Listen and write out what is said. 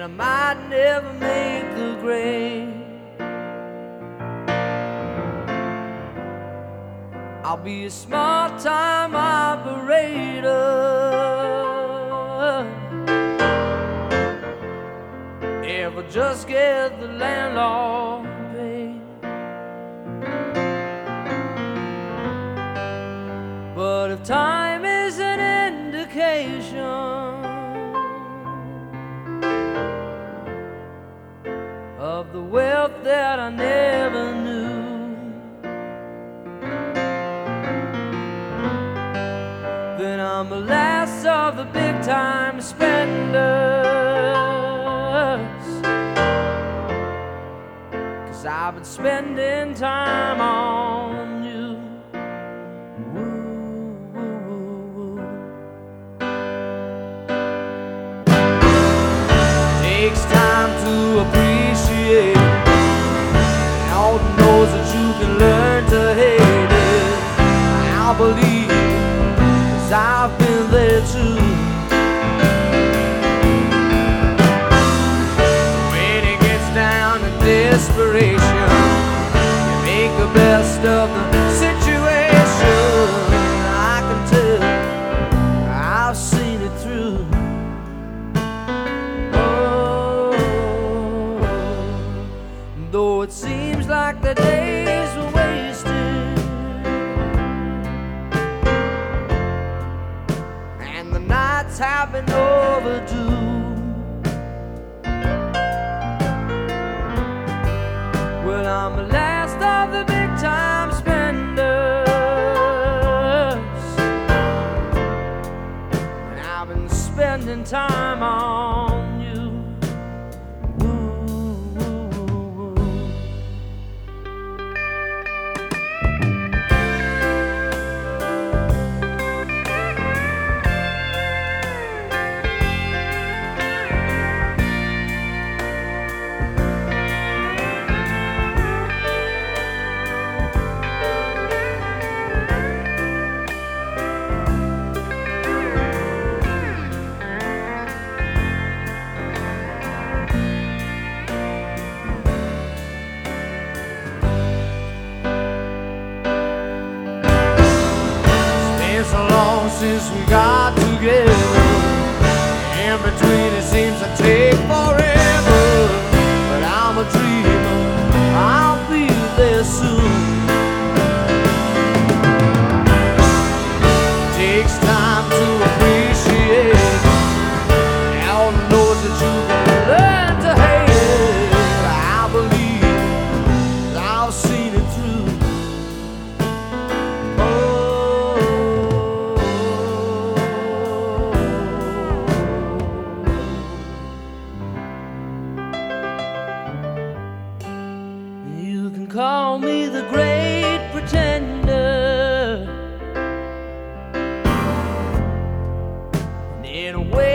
I might never make the grade. I'll be a small-time operator if I just get the landlord paid. But if time is an indication of the wealth that I never knew, then I'm the last of the big-time spenders, 'cause I've been spending time on you. Woo, woo, woo, woo. Takes time to appreciate all the knows that you can learn to hate it. I believe, 'cause I've been there too. When it gets down to desperation, you make the best of the situation. I can tell I've seen it through. Oh, though it seems like the days were wasted and the nights have been overdue, well, I'm the last of the big-time spenders, and I've been spending time on you. So long since we got together, in between it seems to take forever, but I'm a dreamer, I'll be there soon. Takes time to appreciate all the knows that you can learn to hate. I believe I've seen it through. You can call me the great pretender, and in a way